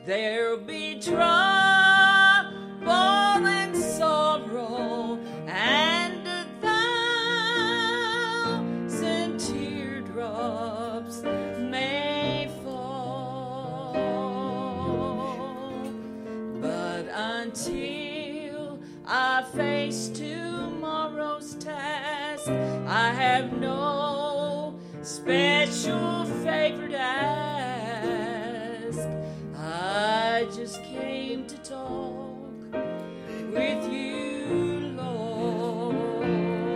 there'll be trouble and sorrow and 1,000 teardrops may fall. But until I face tomorrow's task, I have no special favor to ask. I just came to talk with you, Lord.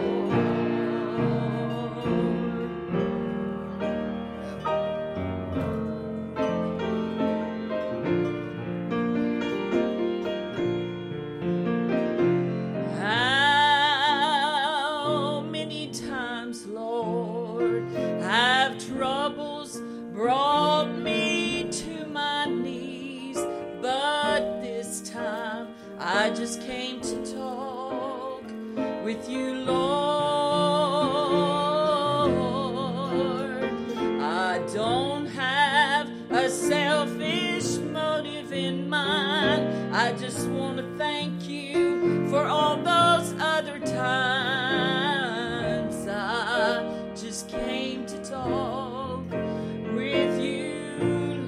How many times, Lord, have troubles brought me to my knees, but this time I just came to talk with you, Lord. I don't have a selfish motive in mind. I just want to thank you for all those other times. I just came to talk with you,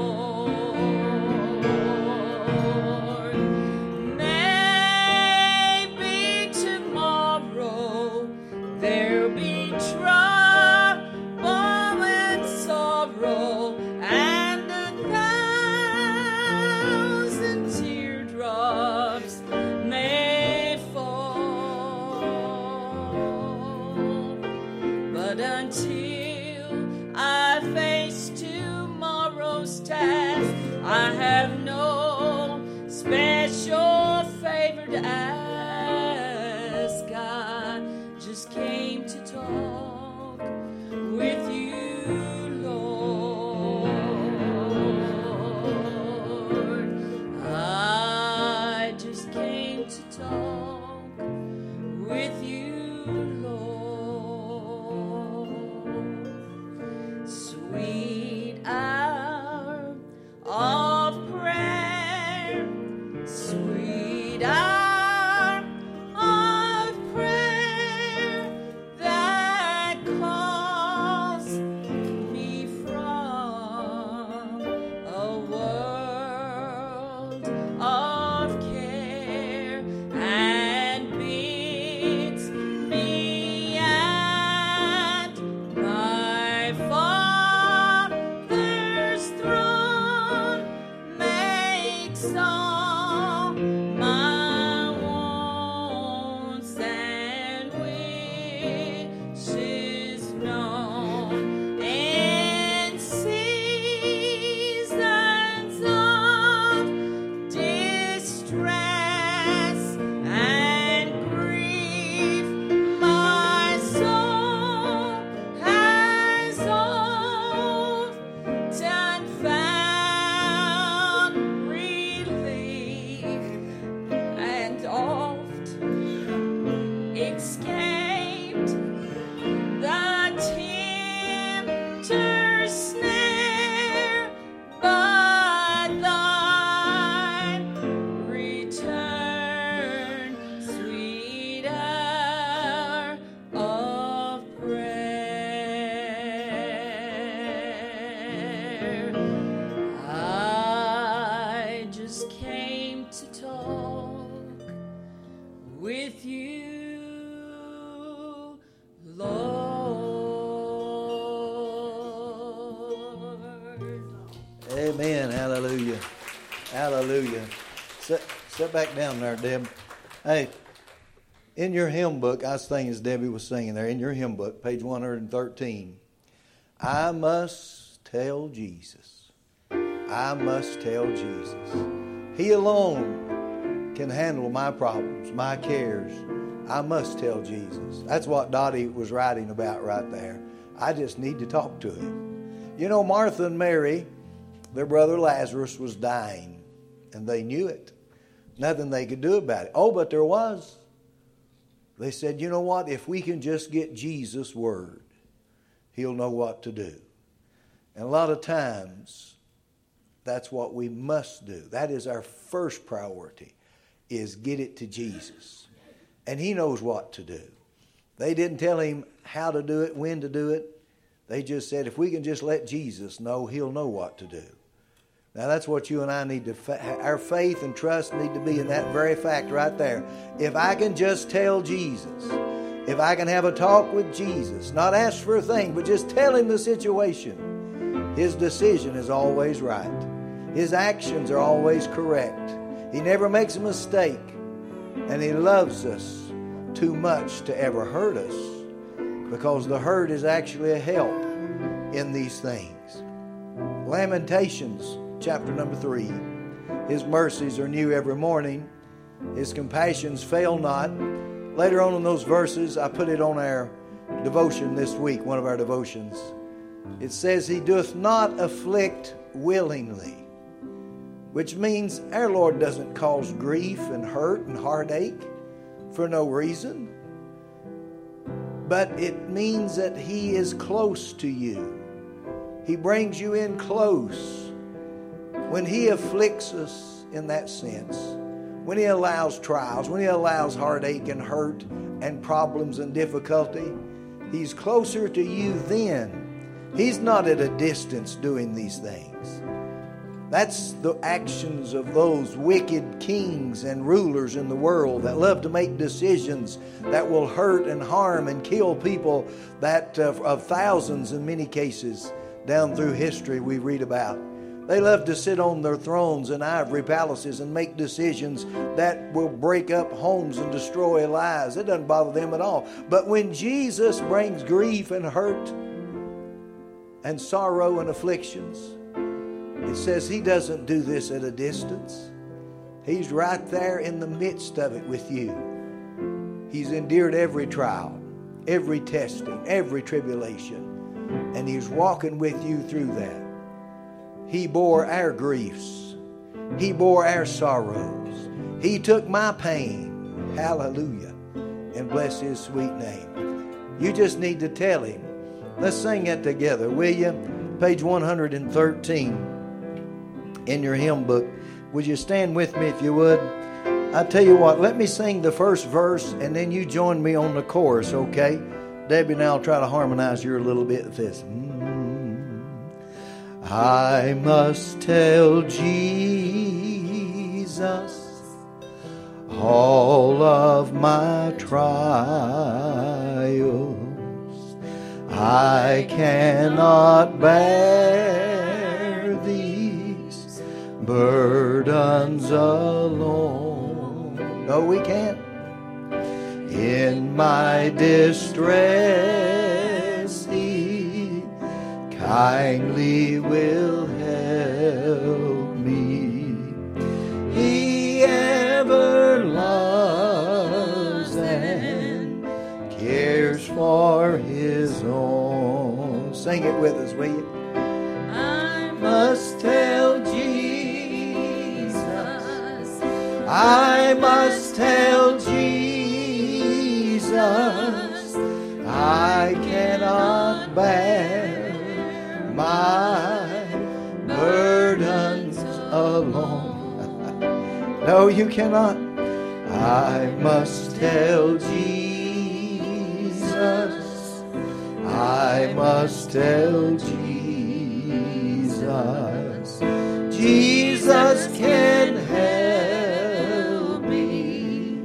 Lord. Maybe tomorrow there'll be trouble and sorrow and 1,000 teardrops may fall. But until I face tomorrow's task, I have no special favor to ask. I just came to talk with you, Lord. I just came to talk with you, Lord. Sweet hour of prayer, sweet hour of prayer that calls me from a world of care and bids me at my Father's throne, makes all my wants and wishes known. In seasons of distress and grief, my soul has often found relief and oft escaped the tempter's snare. But thy return, sweet hour of prayer. I just came to talk with you, Lord. Amen. Hallelujah. Hallelujah. Sit back down there, Deb. Hey, in your hymn book, I was thinking as Debbie was singing there, in your hymn book, page 113, I must tell Jesus. I must tell Jesus. He alone can handle my problems, my cares. I must tell Jesus. That's what Dottie was writing about right there. I just need to talk to him. You know, Martha and Mary, their brother Lazarus was dying, and they knew it. Nothing they could do about it. Oh, but there was. They said, you know what? If we can just get Jesus' word, he'll know what to do. And a lot of times, That's what we must do. That is our first priority, is get it to Jesus. And He knows what to do. They didn't tell Him how to do it, when to do it. They just said, if we can just let Jesus know, He'll know what to do. Now that's what you and I need to, our faith and trust need to be in that very fact right there. If I can just tell Jesus, if I can have a talk with Jesus, not ask for a thing, but just tell Him the situation, His decision is always right. His actions are always correct. He never makes a mistake. And He loves us too much to ever hurt us, because the hurt is actually a help in these things. Lamentations chapter number 3. His mercies are new every morning. His compassions fail not. Later on in those verses, I put it on our devotion this week, one of our devotions. It says, He doth not afflict willingly, which means our Lord doesn't cause grief and hurt and heartache for no reason. But it means that He is close to you. He brings you in close. When He afflicts us in that sense, when He allows trials, when He allows heartache and hurt and problems and difficulty, He's closer to you then. He's not at a distance doing these things. That's the actions of those wicked kings and rulers in the world that love to make decisions that will hurt and harm and kill people, that of thousands in many cases down through history we read about. They love to sit on their thrones in ivory palaces and make decisions that will break up homes and destroy lives. It doesn't bother them at all. But when Jesus brings grief and hurt and sorrow and afflictions, it says He doesn't do this at a distance. He's right there in the midst of it with you. He's endured every trial, every testing, every tribulation, and He's walking with you through that. He bore our griefs. He bore our sorrows. He took my pain. Hallelujah. And bless His sweet name. You just need to tell Him. Let's sing that together, will you? Page 113 in your hymn book. Would you stand with me if you would? I tell you what, let me sing the first verse and then you join me on the chorus, okay? Debbie and I'll try to harmonize you a little bit with this. I must tell Jesus all of my trials. I cannot bear these burdens alone. No, we can't. In my distress, He kindly will help me. He ever loves and cares for His own. Sing it with us, will you? I must tell Jesus. I must tell Jesus. I cannot bear my burdens alone. No, you cannot. I must tell Jesus. I must tell Jesus. Jesus can help me.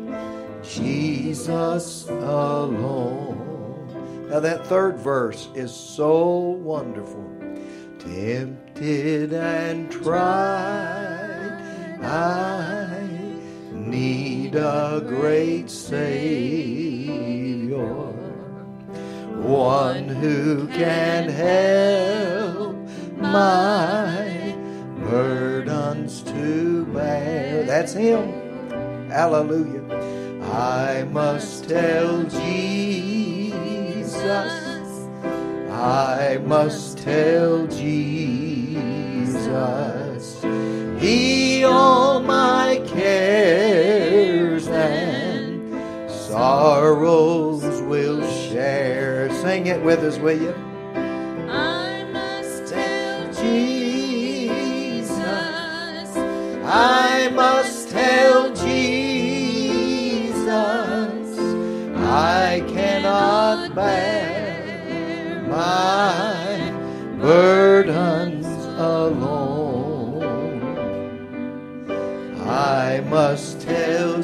Jesus alone. Now that third verse is so wonderful. Tempted and tried, I need a great Savior, one who can help my burdens to bear. That's Him. Hallelujah. I must tell Jesus. I must tell Jesus. He all my cares and sorrows will share. Sing it with us, will you? I must tell Jesus. I must tell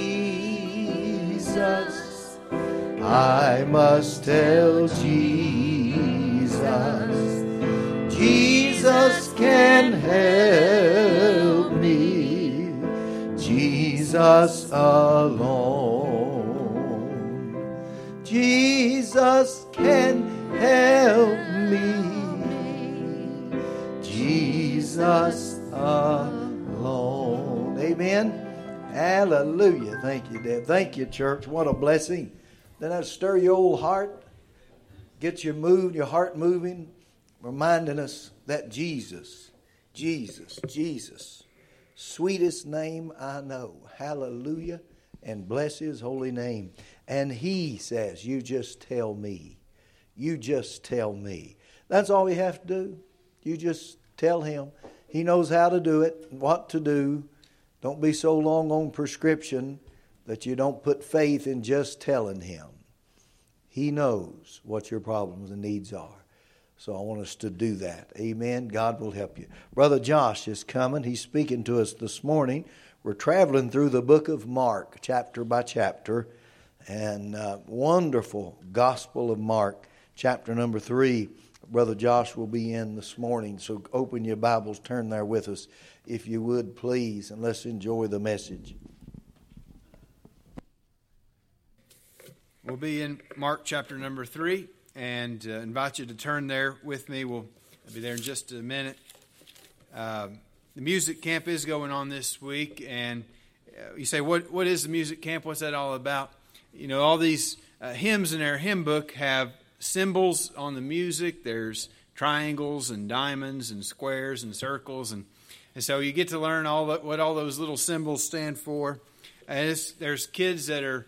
Jesus. I must tell Jesus. Jesus can help me. Jesus alone. Jesus can help me. Jesus alone. Amen. Hallelujah. Thank you, Deb. Thank you, church. What a blessing. Doesn't that stir your old heart? Get you moved, your heart moving, reminding us that Jesus, sweetest name I know. Hallelujah. And bless His holy name. And He says, you just tell me. You just tell me. That's all we have to do. You just tell Him. He knows how to do it, what to do. Don't be so long on prescription that you don't put faith in just telling Him. He knows what your problems and needs are. So I want us to do that. Amen. God will help you. Brother Josh is coming. He's speaking to us this morning. We're traveling through the book of Mark, chapter by chapter. And wonderful Gospel of Mark, chapter number 3. Brother Josh will be in this morning. So open your Bibles, turn there with us, if you would, please. And let's enjoy the message. We'll be in Mark chapter number 3, and invite you to turn there with me. I'll be there in just a minute. The music camp is going on this week, and you say, what is the music camp? What's that all about? You know, all these hymns in our hymn book have symbols on the music. There's triangles and diamonds and squares and circles, and so you get to learn what all those little symbols stand for. And there's kids that are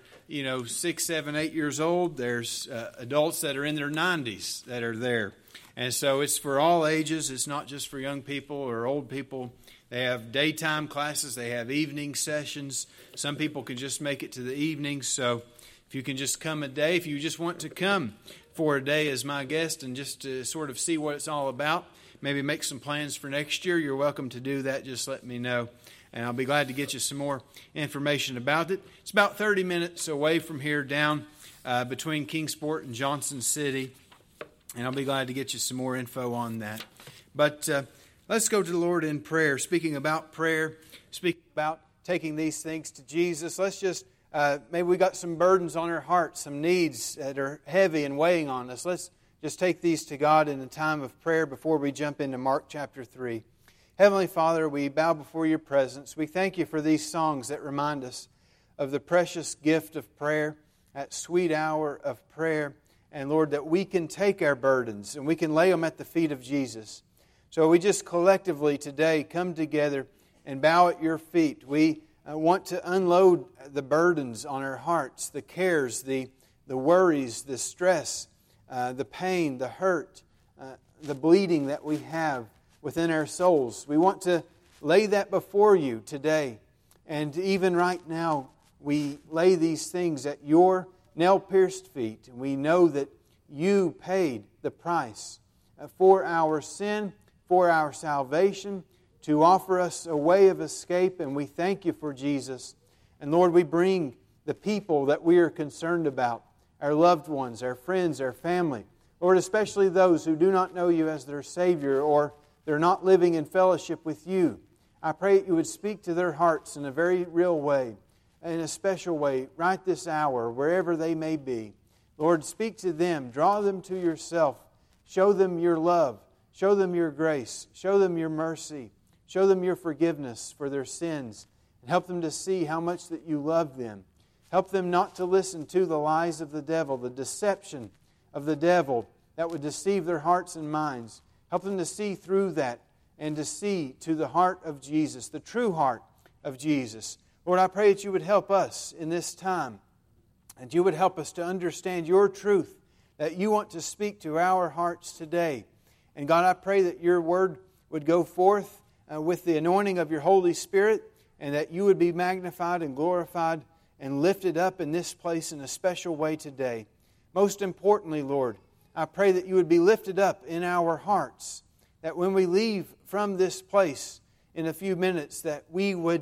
6, 7, 8 years old. There's adults that are in their 90s that are there. And so it's for all ages. It's not just for young people or old people. They have daytime classes. They have evening sessions. Some people can just make it to the evenings. So if you can just come a day, if you just want to come for a day as my guest and just to sort of see what it's all about, maybe make some plans for next year, you're welcome to do that. Just let me know. And I'll be glad to get you some more information about it. It's about 30 minutes away from here, down between Kingsport and Johnson City. And I'll be glad to get you some more info on that. But let's go to the Lord in prayer. Speaking about prayer, speaking about taking these things to Jesus, let's just, maybe we got some burdens on our hearts, some needs that are heavy and weighing on us. Let's just take these to God in a time of prayer before we jump into Mark chapter 3. Heavenly Father, we bow before your presence. We thank you for these songs that remind us of the precious gift of prayer, that sweet hour of prayer. And Lord, that we can take our burdens and we can lay them at the feet of Jesus. So we just collectively today come together and bow at your feet. We want to unload the burdens on our hearts, the cares, the worries, the stress, the pain, the hurt, the bleeding that we have within our souls. We want to lay that before you today. And even right now, we lay these things at your nail-pierced feet. And we know that you paid the price for our sin, for our salvation, to offer us a way of escape. And we thank you for Jesus. And Lord, we bring the people that we are concerned about, our loved ones, our friends, our family. Lord, especially those who do not know you as their Savior, or they're not living in fellowship with you. I pray that you would speak to their hearts in a very real way, in a special way, right this hour, wherever they may be. Lord, speak to them. Draw them to yourself. Show them your love. Show them your grace. Show them your mercy. Show them your forgiveness for their sins. And help them to see how much that you love them. Help them not to listen to the lies of the devil, the deception of the devil that would deceive their hearts and minds. Help them to see through that and to see to the heart of Jesus, the true heart of Jesus. Lord, I pray that you would help us in this time, and you would help us to understand your truth that you want to speak to our hearts today. And God, I pray that your word would go forth with the anointing of your Holy Spirit, and that you would be magnified and glorified and lifted up in this place in a special way today. Most importantly, Lord, I pray that you would be lifted up in our hearts, that when we leave from this place in a few minutes, that we would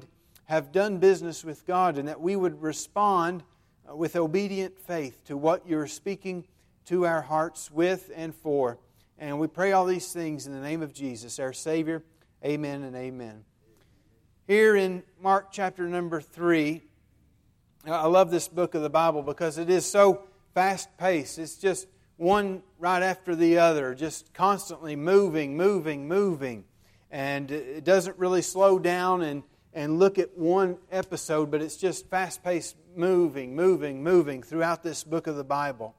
have done business with God, and that we would respond with obedient faith to what You're speaking to our hearts with and for. And we pray all these things in the name of Jesus, our Savior. Amen and amen. Here in Mark chapter number 3, I love this book of the Bible because it is so fast-paced. It's just one right after the other, just constantly moving. And it doesn't really slow down and look at one episode, but it's just fast-paced, moving throughout this book of the Bible.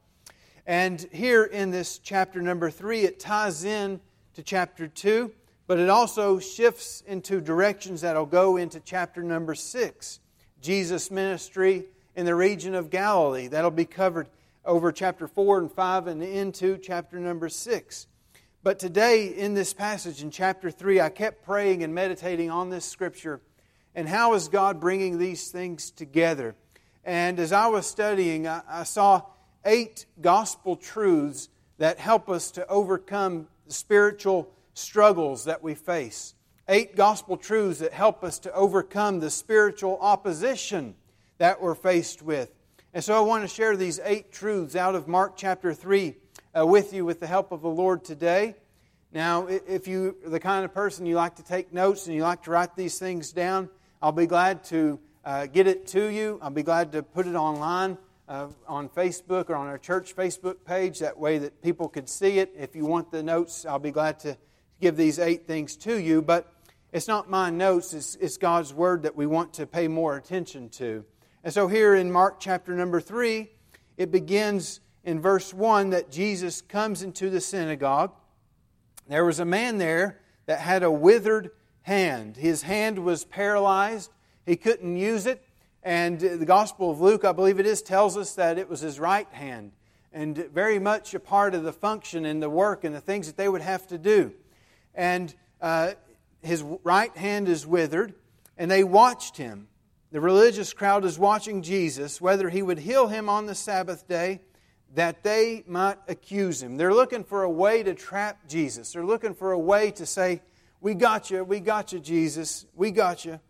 And here in this chapter number 3, it ties in to chapter 2, but it also shifts into directions that will go into chapter number 6, Jesus' ministry in the region of Galilee. That'll be covered over chapter 4 and 5 and into chapter number 6. But today in this passage in chapter 3, I kept praying and meditating on this scripture and how is God bringing these things together. And as I was studying, I saw 8 gospel truths that help us to overcome the spiritual struggles that we face. 8 gospel truths that help us to overcome the spiritual opposition that we're faced with. And so I want to share these 8 truths out of Mark chapter 3 with you with the help of the Lord today. Now, if you're the kind of person you like to take notes and you like to write these things down, I'll be glad to get it to you. I'll be glad to put it online on Facebook or on our church Facebook page. That way that people could see it. If you want the notes, I'll be glad to give these 8 things to you. But it's not my notes. It's God's Word that we want to pay more attention to. And so here in Mark chapter number 3, it begins in verse 1 that Jesus comes into the synagogue. There was a man there that had a withered hand. His hand was paralyzed. He couldn't use it. And the Gospel of Luke, I believe it is, tells us that it was his right hand. And very much a part of the function and the work and the things that they would have to do. And his right hand is withered. And they watched him. The religious crowd is watching Jesus, whether he would heal him on the Sabbath day, that they might accuse him. They're looking for a way to trap Jesus. They're looking for a way to say, we got you, Jesus, we got you.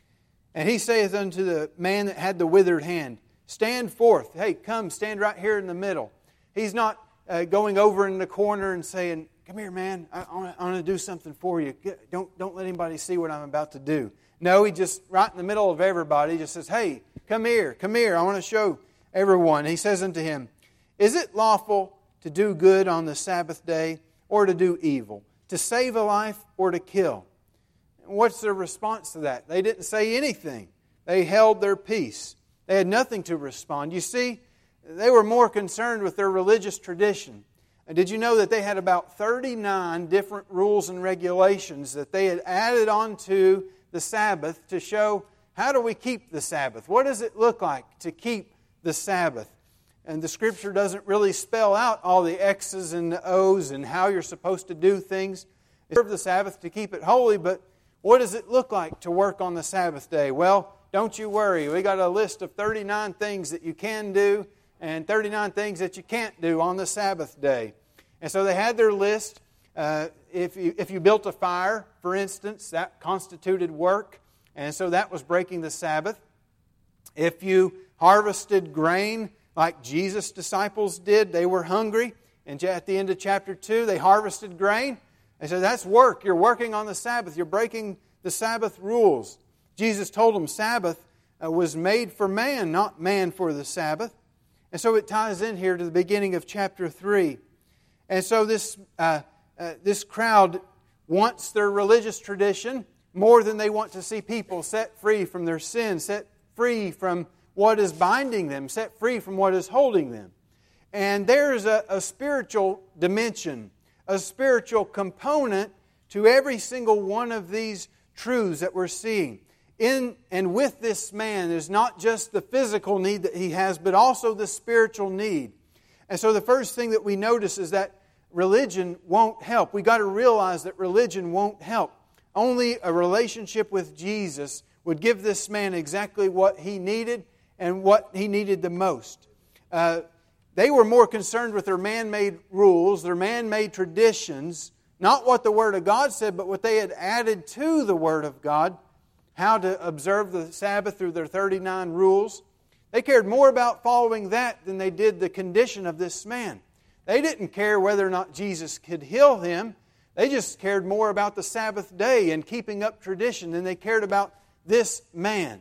And he saith unto the man that had the withered hand, stand forth. Hey, come, stand right here in the middle. He's not going over in the corner and saying, come here, man, I want to do something for you. Don't let anybody see what I'm about to do. No, he just, right in the middle of everybody, just says, hey, come here, I want to show everyone. He says unto him, is it lawful to do good on the Sabbath day or to do evil? To save a life or to kill? What's their response to that? They didn't say anything. They held their peace. They had nothing to respond. You see, they were more concerned with their religious tradition. And did you know that they had about 39 different rules and regulations that they had added onto the Sabbath to show how do we keep the Sabbath? What does it look like to keep the Sabbath? And the Scripture doesn't really spell out all the X's and the O's and how you're supposed to do things. Serve the Sabbath to keep it holy, but what does it look like to work on the Sabbath day? Well, don't you worry. We got a list of 39 things that you can do and 39 things that you can't do on the Sabbath day. And so they had their list. If you built a fire, for instance, that constituted work. And so that was breaking the Sabbath. If you harvested grain like Jesus' disciples did, they were hungry. And at the end of chapter 2, they harvested grain. They said, that's work. You're working on the Sabbath. You're breaking the Sabbath rules. Jesus told them Sabbath was made for man, not man for the Sabbath. And so it ties in here to the beginning of chapter 3. And so this crowd wants their religious tradition more than they want to see people set free from their sin, set free from what is binding them, set free from what is holding them. And there's a spiritual dimension, a spiritual component to every single one of these truths that we're seeing. In and with this man, there's not just the physical need that he has, but also the spiritual need. And so the first thing that we notice is that religion won't help. We've got to realize that religion won't help. Only a relationship with Jesus would give this man exactly what he needed and what he needed the most. They were more concerned with their man-made rules, their man-made traditions, not what the Word of God said, but what they had added to the Word of God how to observe the Sabbath through their 39 rules. They cared more about following that than they did the condition of this man. They didn't care whether or not Jesus could heal him. They just cared more about the Sabbath day and keeping up tradition than they cared about this man.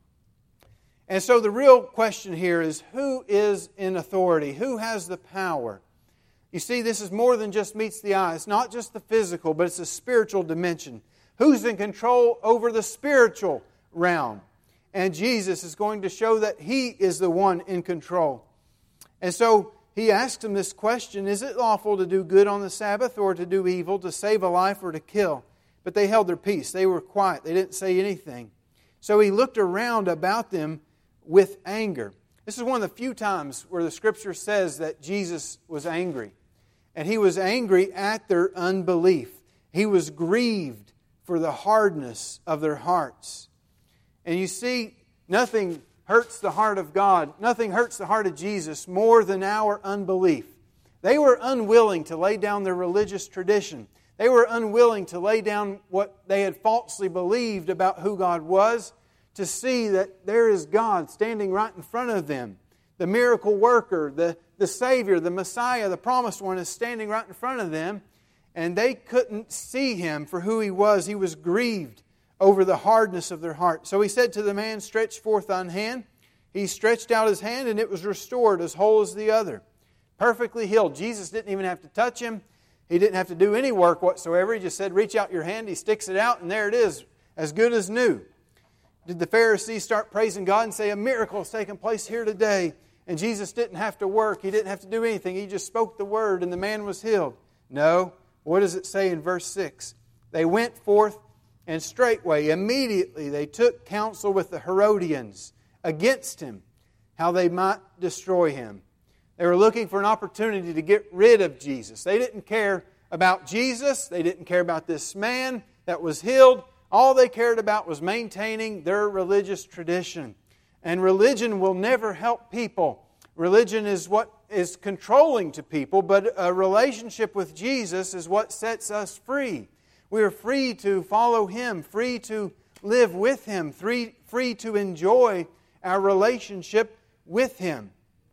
And so the real question here is, who is in authority? Who has the power? You see, this is more than just meets the eye. It's not just the physical, but it's a spiritual dimension. Who's in control over the spiritual realm? And Jesus is going to show that He is the one in control. And so He asks them this question, is it lawful to do good on the Sabbath or to do evil, to save a life or to kill? But they held their peace. They were quiet. They didn't say anything. So He looked around about them with anger. This is one of the few times where the Scripture says that Jesus was angry. And He was angry at their unbelief. He was grieved for the hardness of their hearts. And you see, nothing hurts the heart of God, nothing hurts the heart of Jesus more than our unbelief. They were unwilling to lay down their religious tradition. They were unwilling to lay down what they had falsely believed about who God was, to see that there is God standing right in front of them. The miracle worker, the Savior, the Messiah, the promised one is standing right in front of them. And they couldn't see Him for who He was. He was grieved over the hardness of their heart. So He said to the man, stretch forth thine hand. He stretched out his hand and it was restored as whole as the other. Perfectly healed. Jesus didn't even have to touch him. He didn't have to do any work whatsoever. He just said, reach out your hand. He sticks it out and there it is, as good as new. Did the Pharisees start praising God and say, a miracle has taken place here today? And Jesus didn't have to work. He didn't have to do anything. He just spoke the word and the man was healed. No. What does it say in verse 6? They went forth and straightway, immediately, they took counsel with the Herodians against Him, how they might destroy Him. They were looking for an opportunity to get rid of Jesus. They didn't care about Jesus. They didn't care about this man that was healed. All they cared about was maintaining their religious tradition. And religion will never help people. Religion is what is controlling to people, but a relationship with Jesus is what sets us free. We are free to follow Him, free to live with Him, free to enjoy our relationship with Him.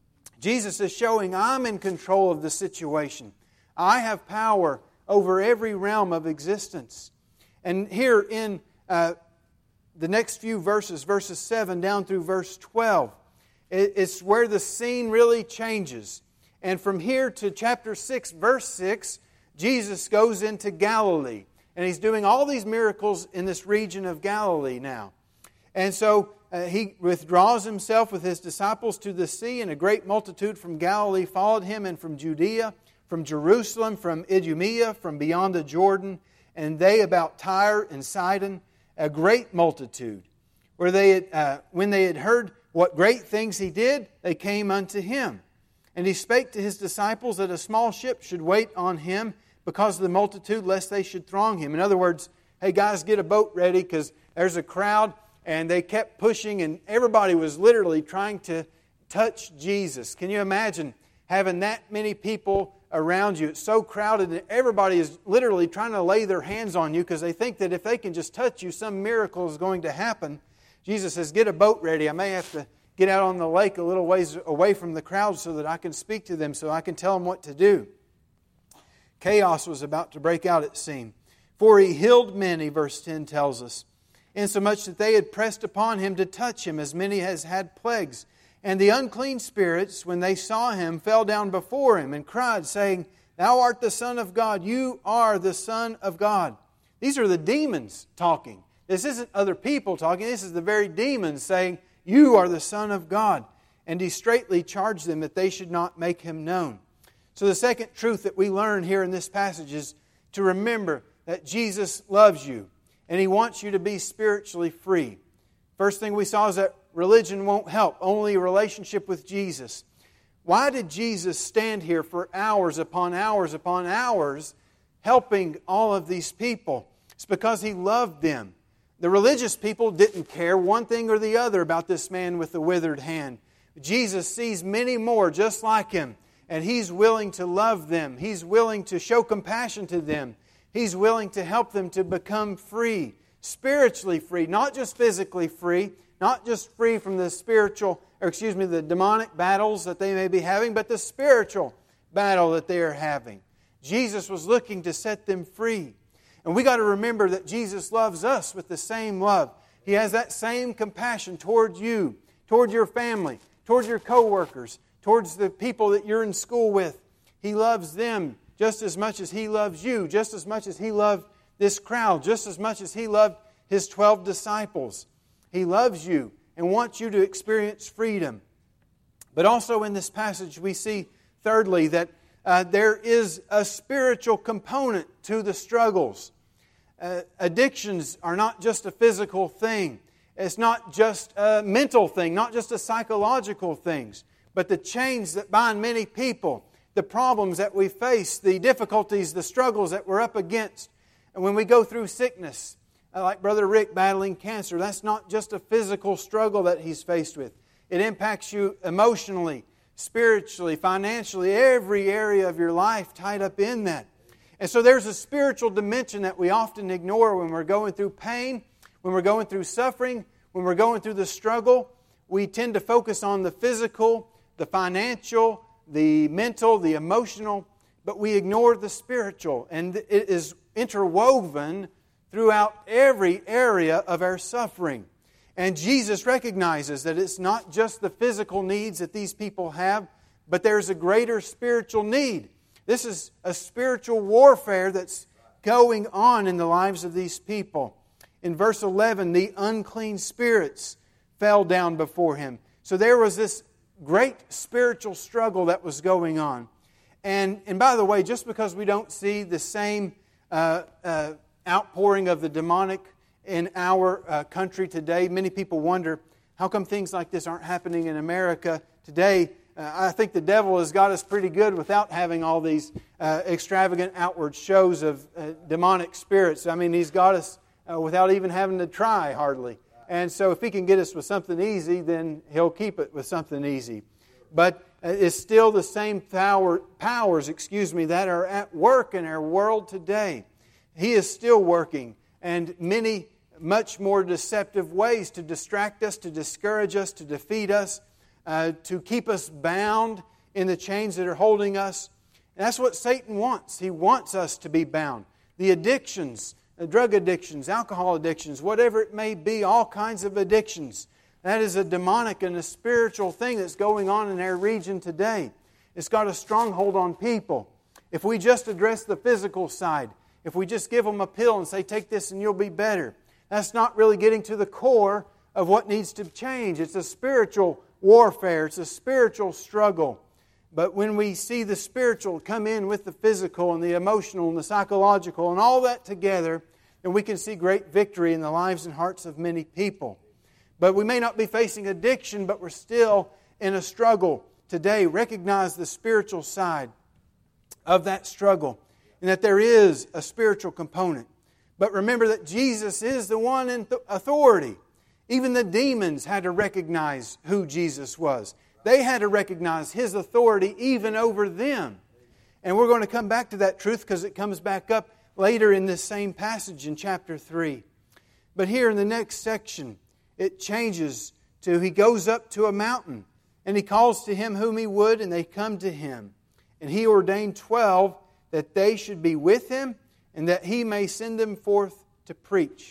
Jesus is showing, I'm in control of the situation. I have power over every realm of existence. And here in the next few verses, verses 7 down through verse 12, it's where the scene really changes. And from here to chapter 6, verse 6, Jesus goes into Galilee. And He's doing all these miracles in this region of Galilee now. And so He withdraws Himself with His disciples to the sea, and a great multitude from Galilee followed Him, and from Judea, from Jerusalem, from Idumea, from beyond the Jordan, and they about Tyre and Sidon, a great multitude. When they had heard what great things He did, they came unto Him. And He spake to His disciples that a small ship should wait on Him because of the multitude, lest they should throng Him. In other words, hey guys, get a boat ready because there's a crowd. And they kept pushing and everybody was literally trying to touch Jesus. Can you imagine having that many people around you? It's so crowded and everybody is literally trying to lay their hands on you because they think that if they can just touch you, some miracle is going to happen. Jesus says, get a boat ready. I may have to get out on the lake a little ways away from the crowd so that I can speak to them, so I can tell them what to do. Chaos was about to break out, it seemed. For He healed many, verse 10 tells us, insomuch that they had pressed upon Him to touch Him, as many as had plagues. And the unclean spirits, when they saw Him, fell down before Him and cried, saying, Thou art the Son of God. You are the Son of God. These are the demons talking. This isn't other people talking. This is the very demons saying, You are the Son of God. And He straitly charged them that they should not make Him known. So the second truth that we learn here in this passage is to remember that Jesus loves you. And He wants you to be spiritually free. First thing we saw is that religion won't help. Only a relationship with Jesus. Why did Jesus stand here for hours upon hours upon hours helping all of these people? It's because He loved them. The religious people didn't care one thing or the other about this man with the withered hand. Jesus sees many more just like him. And He's willing to love them. He's willing to show compassion to them. He's willing to help them to become free spiritually free, not just physically free, not just free from the demonic battles that they may be having, but the spiritual battle that they are having. Jesus was looking to set them free. And we got to remember that Jesus loves us with the same love. He has that same compassion toward you, toward your family, toward your co-workers, towards the people that you're in school with. He loves them just as much as He loves you, just as much as He loved this crowd, just as much as He loved His 12 disciples. He loves you and wants you to experience freedom. But also in this passage we see, thirdly, that there is a spiritual component to the struggles. Addictions are not just a physical thing. It's not just a mental thing, not just a psychological thing, but the chains that bind many people, the problems that we face, the difficulties, the struggles that we're up against. And when we go through sickness, like Brother Rick battling cancer, that's not just a physical struggle that he's faced with. It impacts you emotionally, spiritually, financially, every area of your life tied up in that. And so there's a spiritual dimension that we often ignore when we're going through pain, when we're going through suffering, when we're going through the struggle. We tend to focus on the physical, the financial, the mental, the emotional, but we ignore the spiritual. And it is interwoven throughout every area of our suffering. And Jesus recognizes that it's not just the physical needs that these people have, but there's a greater spiritual need. This is a spiritual warfare that's going on in the lives of these people. In verse 11, the unclean spirits fell down before Him. So there was this great spiritual struggle that was going on. And by the way, just because we don't see the same outpouring of the demonic in our country today, many people wonder, how come things like this aren't happening in America today? I think the devil has got us pretty good without having all these extravagant outward shows of demonic spirits. I mean, he's got us without even having to try, hardly. And so if he can get us with something easy, then he'll keep it with something easy. But it's still the same powers that are at work in our world today. He is still working, and many much more deceptive ways to distract us, to discourage us, to defeat us, to keep us bound in the chains that are holding us. And that's what Satan wants. He wants us to be bound. The addictions, drug addictions, alcohol addictions, whatever it may be, all kinds of addictions. That is a demonic and a spiritual thing that's going on in our region today. It's got a stronghold on people. If we just address the physical side, if we just give them a pill and say, take this and you'll be better, that's not really getting to the core of what needs to change. It's a spiritual warfare. It's a spiritual struggle. But when we see the spiritual come in with the physical and the emotional and the psychological and all that together, then we can see great victory in the lives and hearts of many people. But we may not be facing addiction, but we're still in a struggle today. Recognize the spiritual side of that struggle and that there is a spiritual component. But remember that Jesus is the one in authority. Even the demons had to recognize who Jesus was. They had to recognize His authority even over them. And we're going to come back to that truth because it comes back up later in this same passage in chapter 3. But here in the next section, it changes to He goes up to a mountain and He calls to Him whom He would, and they come to Him. And He ordained 12 that they should be with Him and that He may send them forth to preach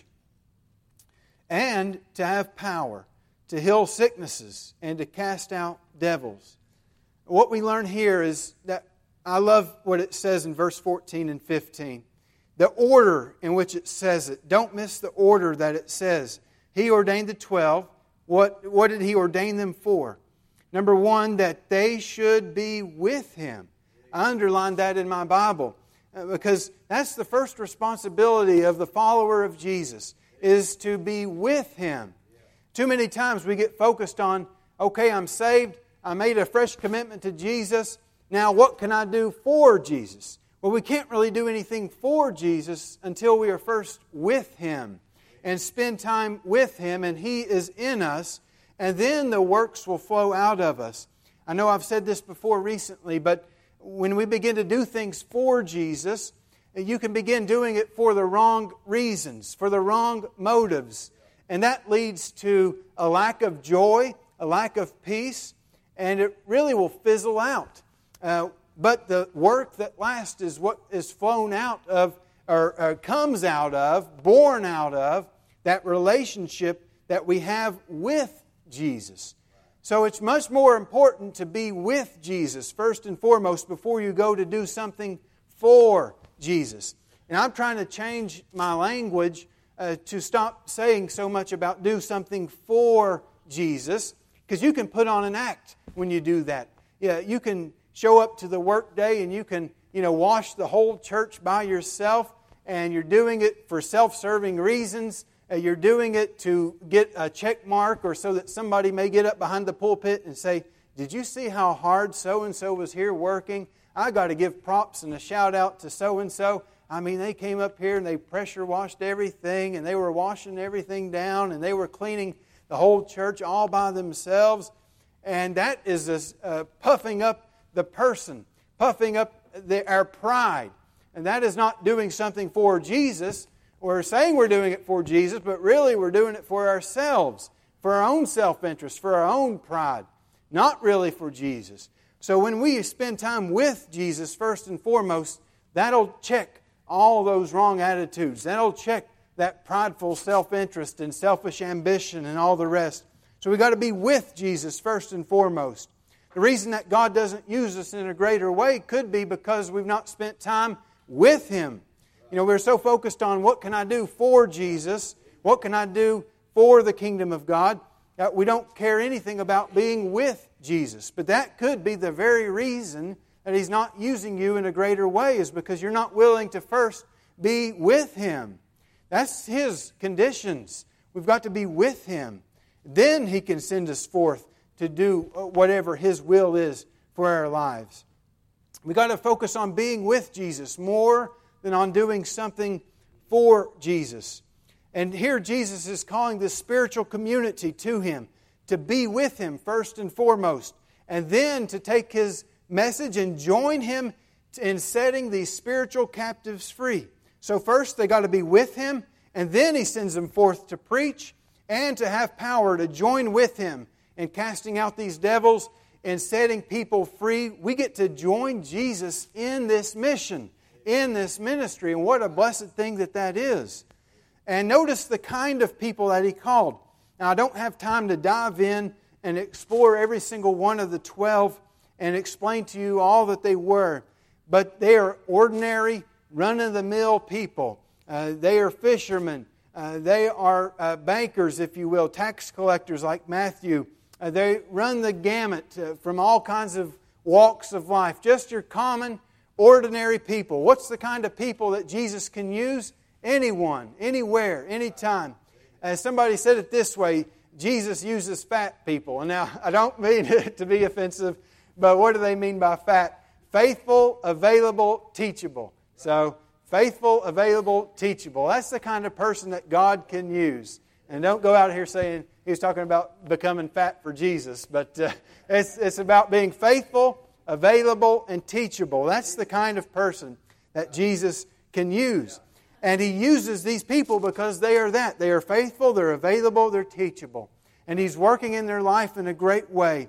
and to have power to heal sicknesses and to cast out devils. What we learn here is that I love what it says in verse 14 and 15. The order in which it says it. Don't miss the order that it says. He ordained the 12. What did He ordain them for? Number one, that they should be with Him. I underlined that in my Bible because that's the first responsibility of the follower of Jesus, is to be with Him. Too many times we get focused on, okay, I'm saved, I made a fresh commitment to Jesus, now what can I do for Jesus? Well, we can't really do anything for Jesus until we are first with Him and spend time with Him and He is in us, and then the works will flow out of us. I know I've said this before recently, but when we begin to do things for Jesus, you can begin doing it for the wrong reasons, for the wrong motives. And that leads to a lack of joy, a lack of peace, and it really will fizzle out. But the work that lasts is what is flown out of, or comes out of, born out of, that relationship that we have with Jesus. So it's much more important to be with Jesus, first and foremost, before you go to do something for Jesus. And I'm trying to change my language to stop saying so much about do something for Jesus, because you can put on an act when you do that. Yeah, you can show up to the work day and you can, wash the whole church by yourself, and you're doing it for self-serving reasons. You're doing it to get a check mark, or so that somebody may get up behind the pulpit and say, "Did you see how hard so-and-so was here working? I got to give props and a shout out to so-and-so. I mean, they came up here and they pressure washed everything, and they were washing everything down, and they were cleaning the whole church all by themselves." And that is puffing up the person, puffing up our pride. And that is not doing something for Jesus. We're saying we're doing it for Jesus, but really we're doing it for ourselves, for our own self-interest, for our own pride, not really for Jesus. So when we spend time with Jesus, first and foremost, that'll check all those wrong attitudes. That'll check that prideful self-interest and selfish ambition and all the rest. So we've got to be with Jesus first and foremost. The reason that God doesn't use us in a greater way could be because we've not spent time with Him. We're so focused on what can I do for Jesus, what can I do for the kingdom of God, that we don't care anything about being with Jesus. But that could be the very reason that He's not using you in a greater way, is because you're not willing to first be with Him. That's His conditions. We've got to be with Him. Then He can send us forth to do whatever His will is for our lives. We've got to focus on being with Jesus more than on doing something for Jesus. And here Jesus is calling this spiritual community to Him, to be with Him first and foremost, and then to take His message and join Him in setting these spiritual captives free. So first they got to be with Him, and then He sends them forth to preach and to have power to join with Him in casting out these devils and setting people free. We get to join Jesus in this mission, in this ministry, and what a blessed thing that is. And notice the kind of people that He called. Now, I don't have time to dive in and explore every single one of the 12 and explain to you all that they were, but they are ordinary, run-of-the-mill people. They are fishermen. They are bankers, if you will, tax collectors like Matthew. They run the gamut from all kinds of walks of life. Just your common, ordinary people. What's the kind of people that Jesus can use? Anyone, anywhere, anytime. Somebody said it this way, Jesus uses fat people. And now, I don't mean it to be offensive, but what do they mean by fat? Faithful, available, teachable. So, faithful, available, teachable. That's the kind of person that God can use. And don't go out here saying He was talking about becoming fat for Jesus. But it's about being faithful, available, and teachable. That's the kind of person that Jesus can use. And He uses these people because they are that. They are faithful, they're available, they're teachable. And He's working in their life in a great way.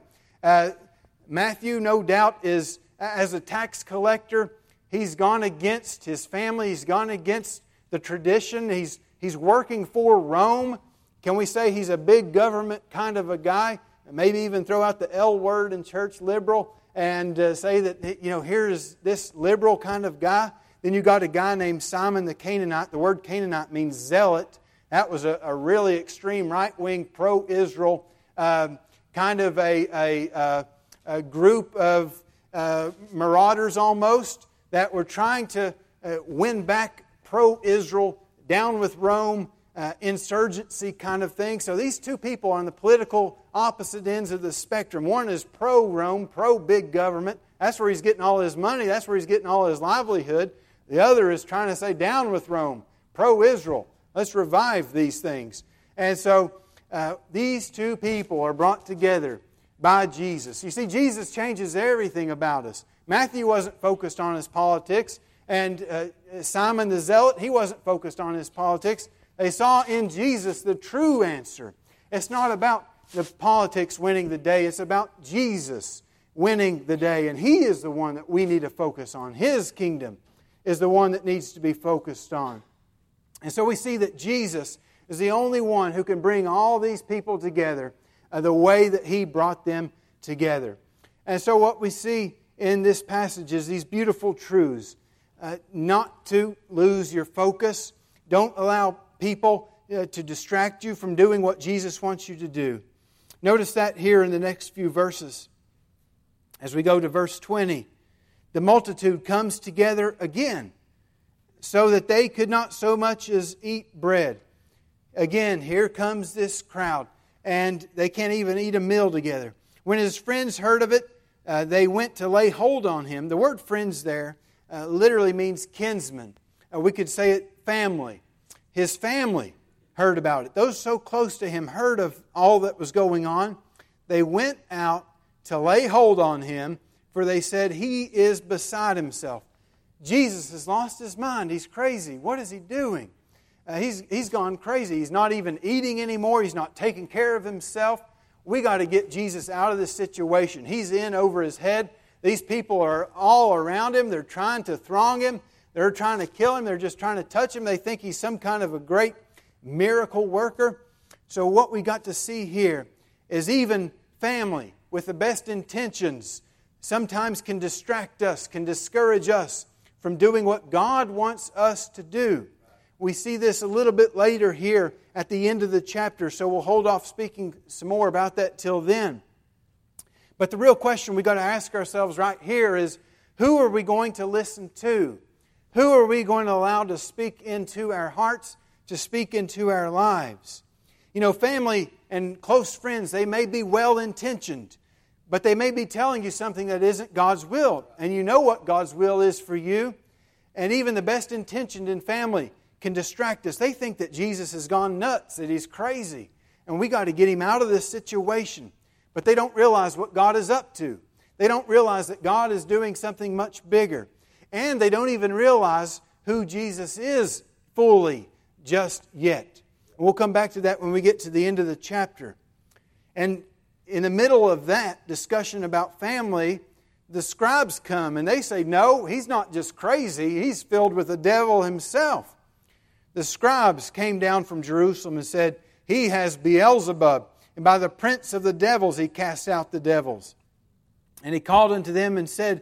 Matthew, no doubt, is as a tax collector, he's gone against his family. He's gone against the tradition. He's working for Rome. Can we say he's a big government kind of a guy? Maybe even throw out the L word in church, liberal, and say that, here's this liberal kind of guy. Then you got a guy named Simon the Canaanite. The word Canaanite means zealot. That was a really extreme right-wing, pro-Israel kind of a group of marauders almost that were trying to win back pro-Israel, down with Rome, insurgency kind of thing. So these two people are on the political opposite ends of the spectrum. One is pro-Rome, pro-big government. That's where he's getting all his money. That's where he's getting all his livelihood. The other is trying to say, down with Rome, pro-Israel. Let's revive these things. And so these two people are brought together by Jesus. You see, Jesus changes everything about us. Matthew wasn't focused on his politics. And Simon the Zealot, he wasn't focused on his politics. They saw in Jesus the true answer. It's not about the politics winning the day. It's about Jesus winning the day. And He is the one that we need to focus on. His kingdom is the one that needs to be focused on. And so we see that Jesus is the only one who can bring all these people together the way that He brought them together. And so what we see in this passage is these beautiful truths. Not to lose your focus. Don't allow people to distract you from doing what Jesus wants you to do. Notice that here in the next few verses. As we go to verse 20, the multitude comes together again, so that they could not so much as eat bread. Again, here comes this crowd, and they can't even eat a meal together. When His friends heard of it, they went to lay hold on Him. The word friends there literally means kinsmen. We could say it family. His family heard about it. Those so close to Him heard of all that was going on. They went out to lay hold on Him, for they said, He is beside Himself. Jesus has lost His mind. He's crazy. What is He doing? He's gone crazy. He's not even eating anymore. He's not taking care of Himself. We got to get Jesus out of this situation. He's in over His head. These people are all around Him. They're trying to throng Him. They're trying to kill Him. They're just trying to touch Him. They think He's some kind of a great miracle worker. So what we got to see here is even family with the best intentions sometimes can distract us, can discourage us from doing what God wants us to do. We see this a little bit later here at the end of the chapter, so we'll hold off speaking some more about that till then. But the real question we got to ask ourselves right here is, who are we going to listen to? Who are we going to allow to speak into our hearts, to speak into our lives? You know, family and close friends, they may be well-intentioned, but they may be telling you something that isn't God's will. And you know what God's will is for you. And even the best intentioned in family can distract us. They think that Jesus has gone nuts, that He's crazy. And we got to get Him out of this situation. But they don't realize what God is up to. They don't realize that God is doing something much bigger. And they don't even realize who Jesus is fully just yet. And we'll come back to that when we get to the end of the chapter. And in the middle of that discussion about family, the scribes come and they say, no, He's not just crazy. He's filled with the devil himself. The scribes came down from Jerusalem and said, He has Beelzebub, and by the prince of the devils He casts out the devils. And He called unto them and said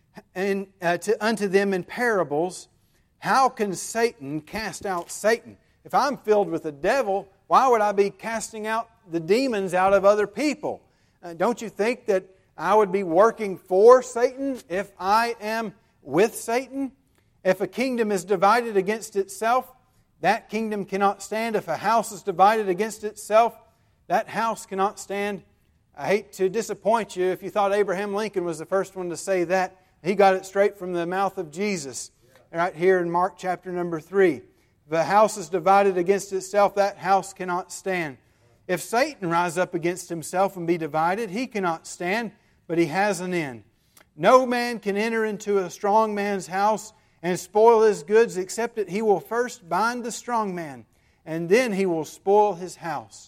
unto them in parables, How can Satan cast out Satan? If I'm filled with the devil, why would I be casting out the demons out of other people? Don't you think that I would be working for Satan if I am with Satan? If a kingdom is divided against itself, that kingdom cannot stand. If a house is divided against itself, that house cannot stand. I hate to disappoint you if you thought Abraham Lincoln was the first one to say that. He got it straight from the mouth of Jesus. Right here in Mark chapter number 3. If a house is divided against itself, that house cannot stand. If Satan rise up against himself and be divided, he cannot stand, but he has an end. No man can enter into a strong man's house and spoil his goods, except that he will first bind the strong man, and then he will spoil his house.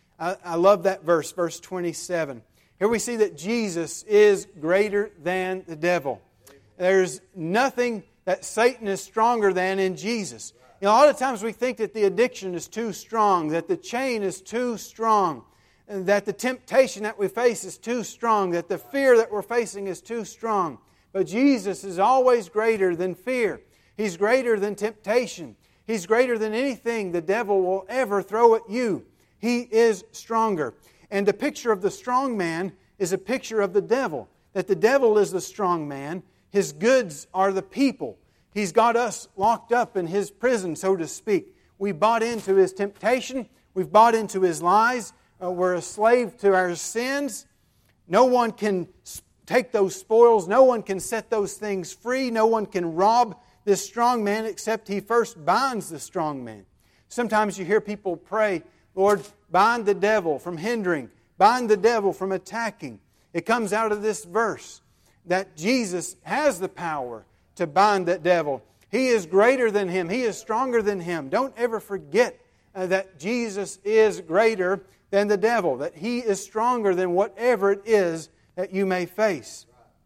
I love that verse, verse 27. Here we see that Jesus is greater than the devil. There's nothing that Satan is stronger than in Jesus. You know, a lot of times we think that the addiction is too strong, that the chain is too strong, and that the temptation that we face is too strong, that the fear that we're facing is too strong. But Jesus is always greater than fear. He's greater than temptation. He's greater than anything the devil will ever throw at you. He is stronger. And the picture of the strong man is a picture of the devil. That the devil is the strong man. His goods are the people. He's got us locked up in his prison, so to speak. We bought into his temptation. We've bought into his lies. We're a slave to our sins. No one can take those spoils. No one can set those things free. No one can rob this strong man except he first binds the strong man. Sometimes you hear people pray, Lord, bind the devil from hindering. Bind the devil from attacking. It comes out of this verse that Jesus has the power to bind that devil. He is greater than him. He is stronger than him. Don't ever forget that Jesus is greater than the devil, that He is stronger than whatever it is that you may face.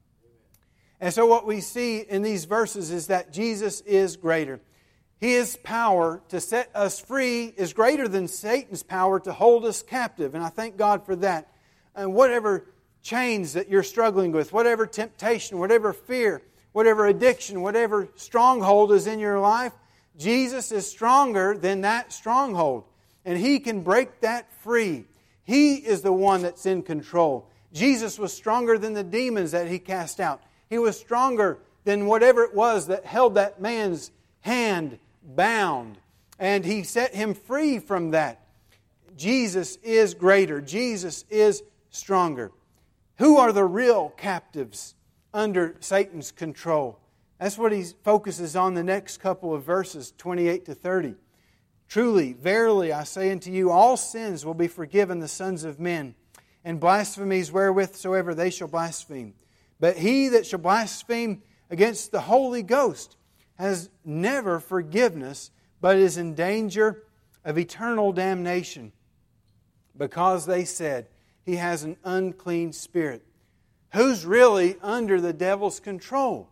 And so what we see in these verses is that Jesus is greater. His power to set us free is greater than Satan's power to hold us captive. And I thank God for that. And whatever chains that you're struggling with, whatever temptation, whatever fear, whatever addiction, whatever stronghold is in your life, Jesus is stronger than that stronghold. And He can break that free. He is the one that's in control. Jesus was stronger than the demons that He cast out. He was stronger than whatever it was that held that man's hand bound. And He set him free from that. Jesus is greater. Jesus is stronger. Who are the real captives under Satan's control? That's what he focuses on the next couple of verses, 28 to 30. Truly, verily, I say unto you, all sins will be forgiven the sons of men, and blasphemies wherewith soever they shall blaspheme. But he that shall blaspheme against the Holy Ghost has never forgiveness, but is in danger of eternal damnation, because they said, he has an unclean spirit. Who's really under the devil's control?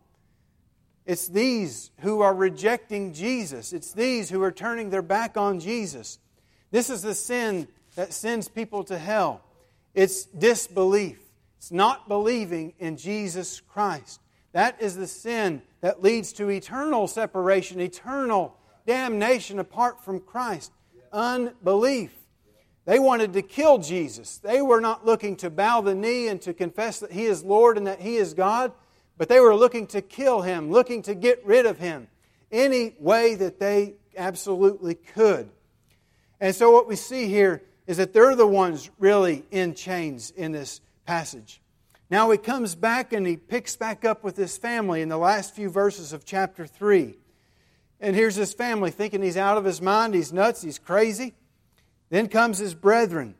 It's these who are rejecting Jesus. It's these who are turning their back on Jesus. This is the sin that sends people to hell. It's disbelief. It's not believing in Jesus Christ. That is the sin that leads to eternal separation, eternal damnation apart from Christ. Unbelief. They wanted to kill Jesus. They were not looking to bow the knee and to confess that He is Lord and that He is God, but they were looking to kill Him, looking to get rid of Him any way that they absolutely could. And so what we see here is that they're the ones really in chains in this passage. Now He comes back and He picks back up with His family in the last few verses of chapter 3. And here's His family thinking He's out of His mind, He's nuts, He's crazy. Then comes His brethren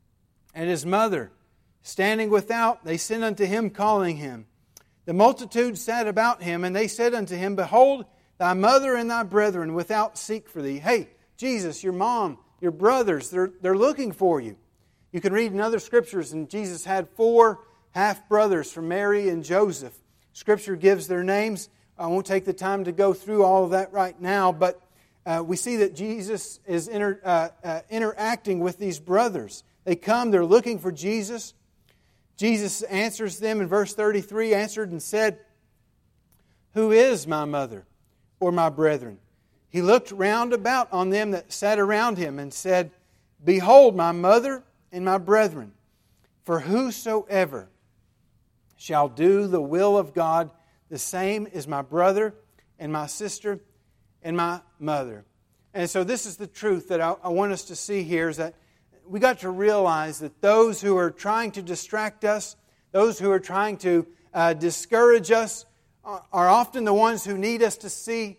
and His mother. Standing without, they sent unto Him, calling Him. The multitude sat about Him, and they said unto Him, Behold, thy mother and thy brethren without seek for thee. Hey, Jesus, your mom, your brothers, they're looking for you. You can read in other scriptures, and Jesus had 4 half-brothers from Mary and Joseph. Scripture gives their names. I won't take the time to go through all of that right now, but we see that Jesus is interacting with these brothers. They come, they're looking for Jesus. Jesus answers them in verse 33, answered and said, Who is my mother or my brethren? He looked round about on them that sat around Him and said, Behold my mother and my brethren, for whosoever shall do the will of God, the same is my brother and my sister and my mother. And so this is the truth that I want us to see here, is that we got to realize that those who are trying to distract us, those who are trying to discourage us, are often the ones who need to see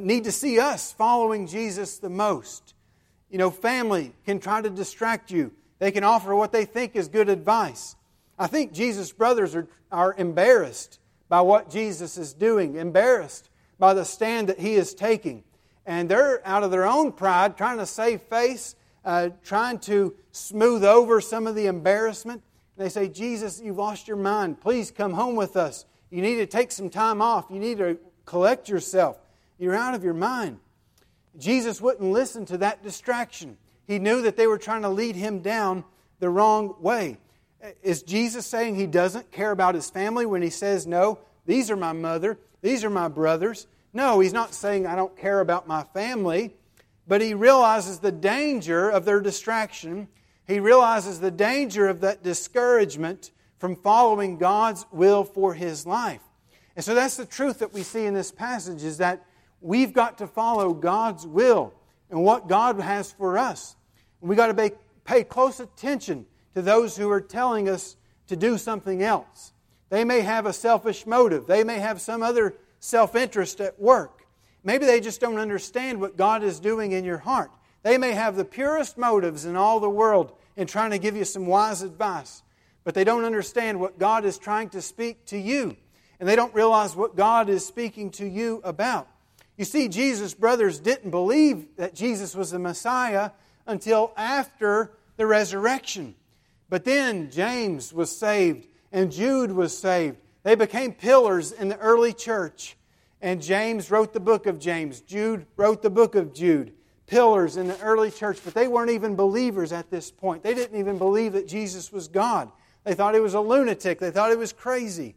us following Jesus the most. You know, family can try to distract you. They can offer what they think is good advice. I think Jesus' brothers are embarrassed by what Jesus is doing, embarrassed by the stand that He is taking. And they're out of their own pride trying to save face, trying to smooth over some of the embarrassment. They say, Jesus, you've lost your mind. Please come home with us. You need to take some time off. You need to collect yourself. You're out of your mind. Jesus wouldn't listen to that distraction. He knew that they were trying to lead Him down the wrong way. Is Jesus saying He doesn't care about His family when He says, no, these are my mother, these are my brothers? No, He's not saying I don't care about my family, but He realizes the danger of their distraction. He realizes the danger of that discouragement from following God's will for his life. And so that's the truth that we see in this passage, is that we've got to follow God's will and what God has for us. And we've got to pay close attention to those who are telling us to do something else. They may have a selfish motive. They may have some other self-interest at work. Maybe they just don't understand what God is doing in your heart. They may have the purest motives in all the world in trying to give you some wise advice, but they don't understand what God is trying to speak to you. and they don't realize what God is speaking to you about. You see, Jesus' brothers didn't believe that Jesus was the Messiah until after the resurrection. But then James was saved and Jude was saved. They became pillars in the early church. And James wrote the book of James. Jude wrote the book of Jude. Pillars in the early church. But they weren't even believers at this point. They didn't even believe that Jesus was God. They thought He was a lunatic. They thought He was crazy.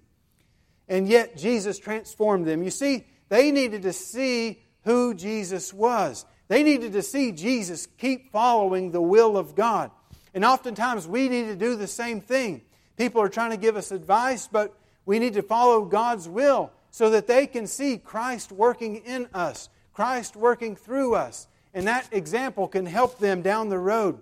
And yet Jesus transformed them. You see, they needed to see who Jesus was. They needed to see Jesus keep following the will of God. And oftentimes we need to do the same thing. People are trying to give us advice, but we need to follow God's will so that they can see Christ working in us, Christ working through us. And that example can help them down the road.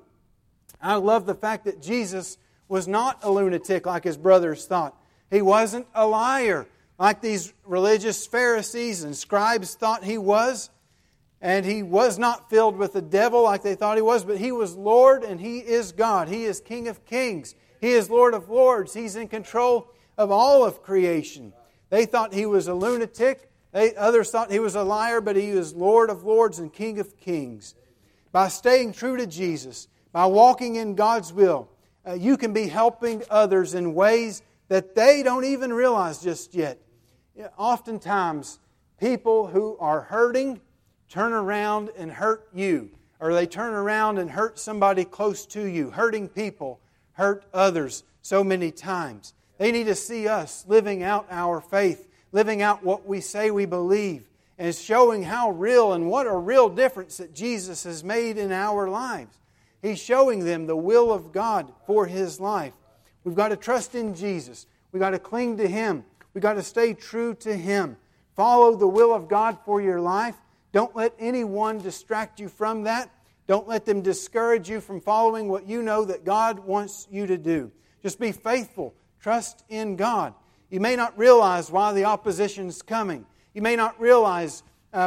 I love the fact that Jesus was not a lunatic like His brothers thought. He wasn't a liar like these religious Pharisees and scribes thought He was. And He was not filled with the devil like they thought He was, but He was Lord and He is God. He is King of kings. He is Lord of lords. He's in control of all of creation. They thought He was a lunatic. Others thought He was a liar, but He is Lord of lords and King of kings. By staying true to Jesus, by walking in God's will, you can be helping others in ways that they don't even realize just yet. Oftentimes, people who are hurting turn around and hurt you. Or they turn around and hurt somebody close to you. Hurting people hurt others so many times. They need to see us living out our faith, living out what we say we believe, and showing how real and what a real difference that Jesus has made in our lives. He's showing them the will of God for His life. We've got to trust in Jesus. We've got to cling to Him. We've got to stay true to Him. Follow the will of God for your life. Don't let anyone distract you from that. Don't let them discourage you from following what you know that God wants you to do. Just be faithful. Trust in God. You may not realize why the opposition is coming. You may not realize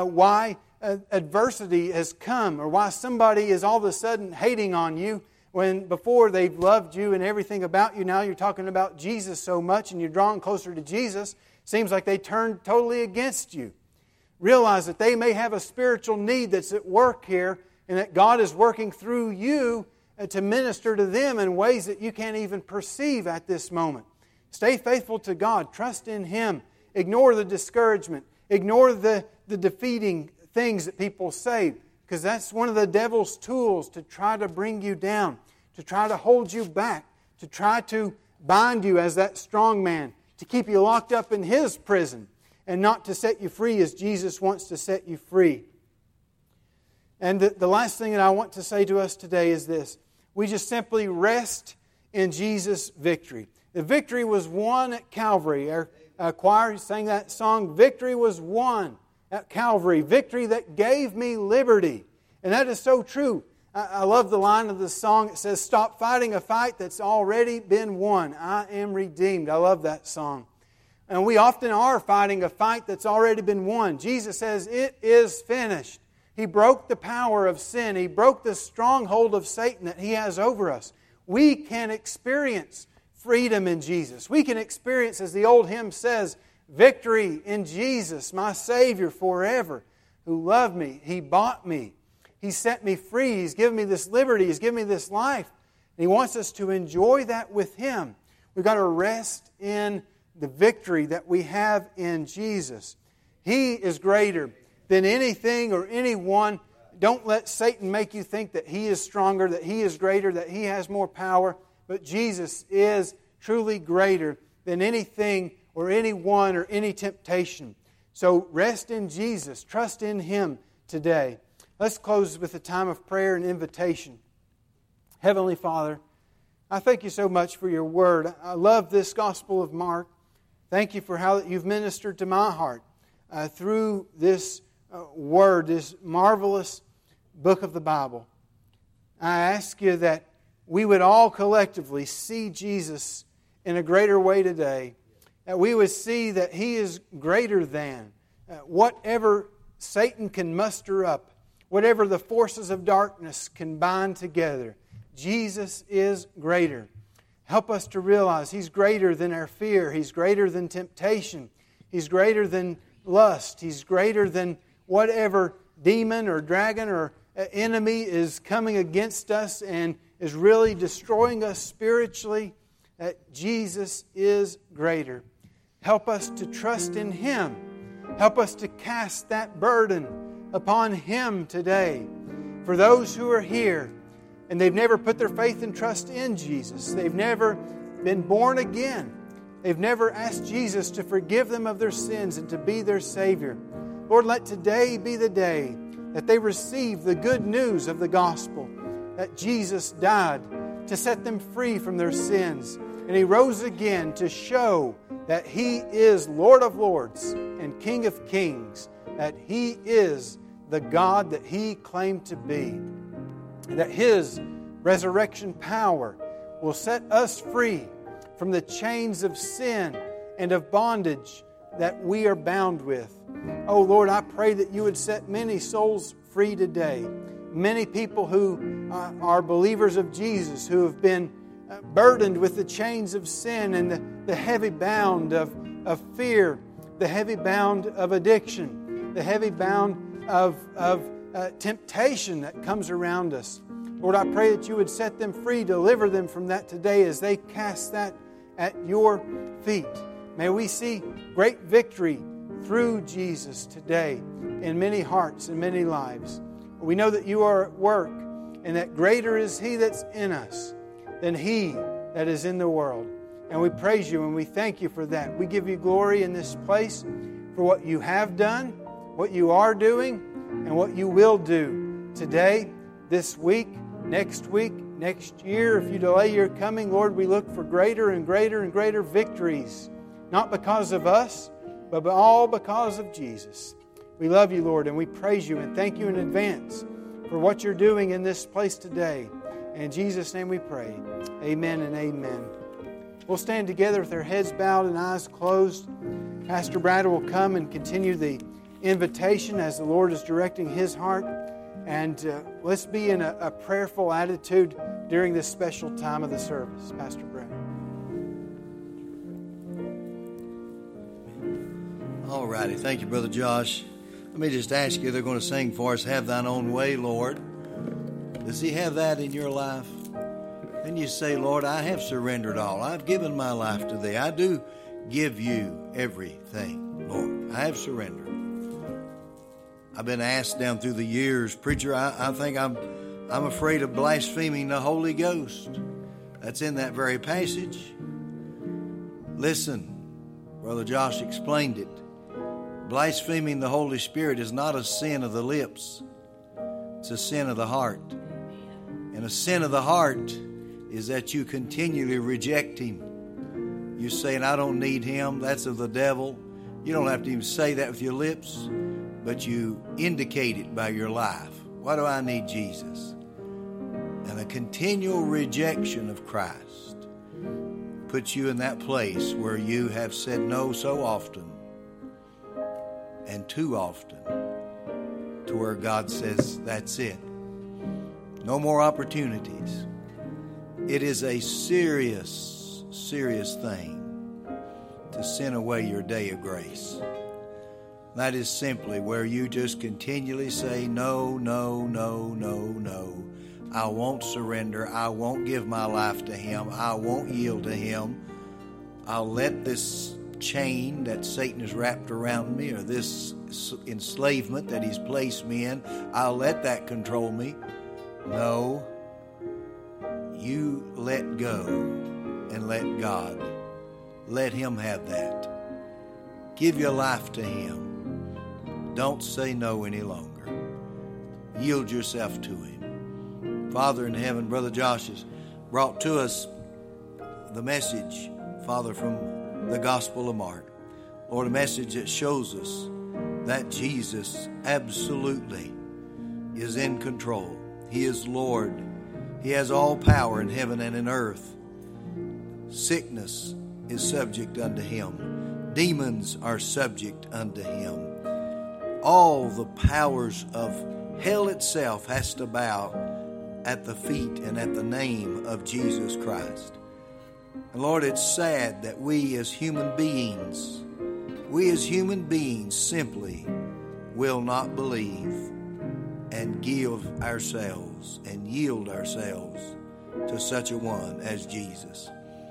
why adversity has come or why somebody is all of a sudden hating on you when before they've loved you and everything about you. Now you're talking about Jesus so much and you're drawing closer to Jesus. Seems like they turned totally against you. Realize that they may have a spiritual need that's at work here and that God is working through you to minister to them in ways that you can't even perceive at this moment. Stay faithful to God. Trust in Him. Ignore the discouragement. Ignore the defeating things that people say, because that's one of the devil's tools to try to bring you down, to try to hold you back, to try to bind you as that strong man, to keep you locked up in his prison and not to set you free as Jesus wants to set you free. And the last thing that I want to say to us today is this. We just simply rest in Jesus' victory. The victory was won at Calvary. Our choir sang that song, "Victory was won at Calvary." Victory that gave me liberty. And that is so true. I love the line of the song. It says, "Stop fighting a fight that's already been won. I am redeemed." I love that song. And we often are fighting a fight that's already been won. Jesus says, "It is finished." He broke the power of sin. He broke the stronghold of Satan that he has over us. We can experience freedom in Jesus. We can experience, as the old hymn says, victory in Jesus, my Savior forever, who loved me. He bought me. He set me free. He's given me this liberty. He's given me this life. And He wants us to enjoy that with Him. We've got to rest in the victory that we have in Jesus. He is greater than anything or anyone. Don't let Satan make you think that he is stronger, that he is greater, that he has more power. But Jesus is truly greater than anything or anyone or any temptation. So rest in Jesus. Trust in Him today. Let's close with a time of prayer and invitation. Heavenly Father, I thank You so much for Your Word. I love this Gospel of Mark. Thank You for how You've ministered to my heart through this Word, this marvelous book of the Bible. I ask You that we would all collectively see Jesus in a greater way today. That we would see that He is greater than whatever Satan can muster up, whatever the forces of darkness can bind together. Jesus is greater. Help us to realize He's greater than our fear. He's greater than temptation. He's greater than lust. He's greater than whatever demon or dragon or enemy is coming against us and is really destroying us spiritually. That Jesus is greater. Help us to trust in Him. Help us to cast that burden upon Him today. For those who are here and they've never put their faith and trust in Jesus, they've never been born again, they've never asked Jesus to forgive them of their sins and to be their Savior. Lord, let today be the day that they receive the good news of the gospel, that Jesus died to set them free from their sins, and He rose again to show that He is Lord of Lords and King of Kings, that He is the God that He claimed to be, that His resurrection power will set us free from the chains of sin and of bondage that we are bound with. Oh Lord, I pray that You would set many souls free today. Many people who are believers of Jesus, who have been burdened with the chains of sin and the heavy bound of fear, the heavy bound of addiction, the heavy bound of temptation that comes around us. Lord, I pray that You would set them free, deliver them from that today as they cast that at Your feet. May we see great victory through Jesus today in many hearts and many lives. We know that You are at work and that greater is He that's in us than he that is in the world. And we praise You and we thank You for that. We give You glory in this place for what You have done, what You are doing, and what You will do today, this week, next year. If You delay Your coming, Lord, we look for greater and greater and greater victories, not because of us, but all because of Jesus. We love You, Lord, and we praise You and thank You in advance for what You're doing in this place today. In Jesus' name we pray. Amen and amen. We'll stand together with our heads bowed and eyes closed. Pastor Brad will come and continue the invitation as the Lord is directing his heart. And let's be in a prayerful attitude during this special time of the service. Pastor Brad. All righty. Thank you, Brother Josh. Let me just ask you, they're going to sing for us, Have Thine Own Way, Lord. Does He have that in your life? And you say, Lord, I have surrendered all. I've given my life to Thee. I do give You everything, Lord. I have surrendered. I've been asked down through the years, Preacher, I think I'm afraid of blaspheming the Holy Ghost. That's in that very passage. Listen, Brother Josh explained it. Blaspheming the Holy Spirit is not a sin of the lips. It's a sin of the heart. And a sin of the heart is that you continually reject Him. You're saying, I don't need Him. That's of the devil. You don't have to even say that with your lips, but you indicate it by your life. Why do I need Jesus? And a continual rejection of Christ puts you in that place where you have said no so often and too often to where God says, that's it. No more opportunities. It is a serious, serious thing to sin away your day of grace. That is simply where you just continually say, no, no, no, no, no. I won't surrender. I won't give my life to Him. I won't yield to Him. I'll let this chain that Satan has wrapped around me, or this enslavement that he's placed me in, I'll let that control me. No, you let go and let God. Let Him have that. Give your life to Him. Don't say no any longer. Yield yourself to Him. Father in heaven, Brother Josh has brought to us the message, Father, from the Gospel of Mark. Lord, a message that shows us that Jesus absolutely is in control. He is Lord. He has all power in heaven and in earth. Sickness is subject unto Him. Demons are subject unto Him. All the powers of hell itself has to bow at the feet and at the name of Jesus Christ. And Lord, it's sad that we as human beings We as human beings simply will not believe and give ourselves and yield ourselves to such a one as Jesus.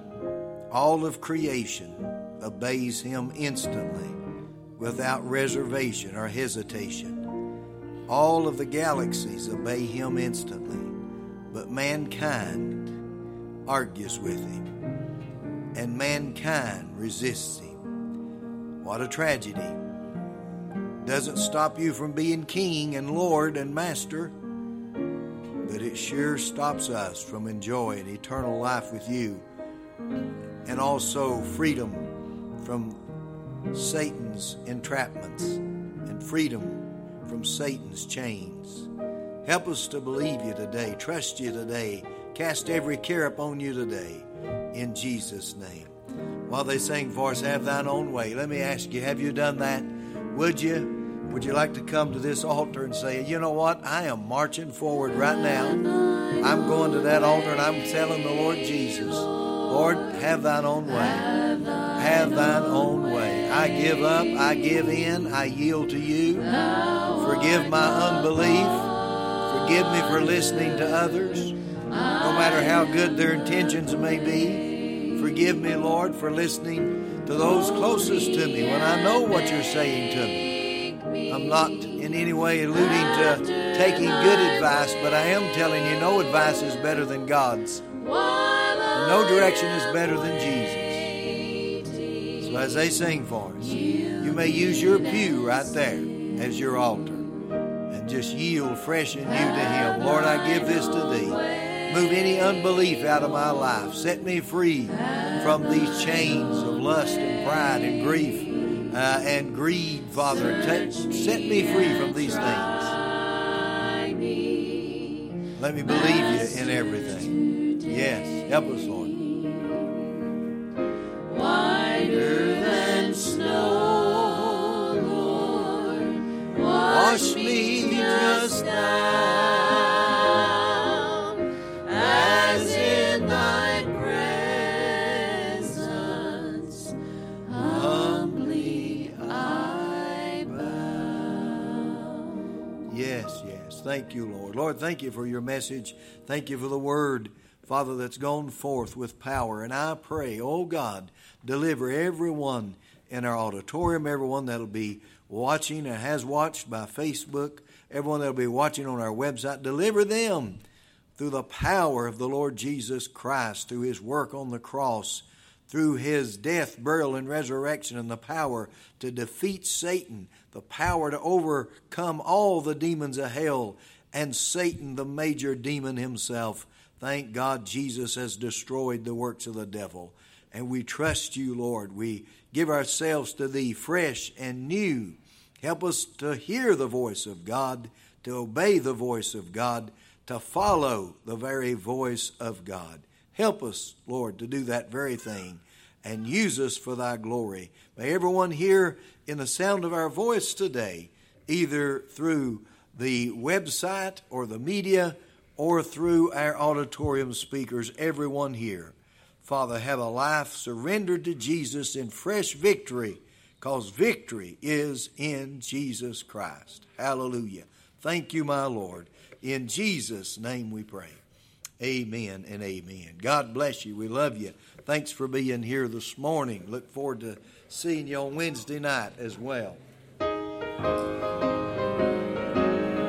All of creation obeys him instantly, without reservation or hesitation. All of the galaxies obey him instantly, but mankind argues with him, and mankind resists him. What a tragedy. Doesn't stop you from being king and Lord and master, but it sure stops us from enjoying eternal life with you, and also freedom from Satan's entrapments and freedom from Satan's chains. Help us to believe you today, trust you today, cast every care upon you today, in Jesus' name. While they sing for us, Have Thine Own Way, let me ask you, have you done that? Would you like to come to this altar and say, you know what, I am marching forward right now. I'm going to that altar and I'm telling the Lord Jesus, Lord, have thine own way. Have thine own way. I give up, I give in, I yield to you. Forgive my unbelief. Forgive me for listening to others, no matter how good their intentions may be. Forgive me, Lord, for listening to those closest to me when I know what you're saying to me. I'm not in any way alluding to taking good advice, but I am telling you no advice is better than God's. No direction is better than Jesus. So as they sing for us, you may use your pew right there as your altar and just yield fresh and new to him. Lord, I give this to thee. Move any unbelief out of my life. Set me free from these chains of lust and pride and grief and greed, Father. Set me free from these things. Let me believe you in everything. Yes, help us, Lord. Whiter than snow, Lord, Wash me just now, as in thy presence, humbly I bow. Yes, yes. Thank you, Lord. Lord, thank you for your message. Thank you for the word, Father, that's gone forth with power. And I pray, oh God, deliver everyone in our auditorium, everyone that'll be watching and has watched by Facebook, everyone that'll be watching on our website. Deliver them through the power of the Lord Jesus Christ, through his work on the cross, through his death, burial, and resurrection, and the power to defeat Satan, the power to overcome all the demons of hell, and Satan, the major demon himself. Thank God Jesus has destroyed the works of the devil. And we trust you, Lord. We give ourselves to thee fresh and new. Help us to hear the voice of God, to obey the voice of God, to follow the very voice of God. Help us, Lord, to do that very thing and use us for thy glory. May everyone hear in the sound of our voice today, either through the website or the media or through our auditorium speakers, everyone here, Father, have a life surrendered to Jesus in fresh victory, because victory is in Jesus Christ. Hallelujah. Thank you, my Lord. In Jesus' name we pray. Amen and amen. God bless you. We love you. Thanks for being here this morning. Look forward to seeing you on Wednesday night as well.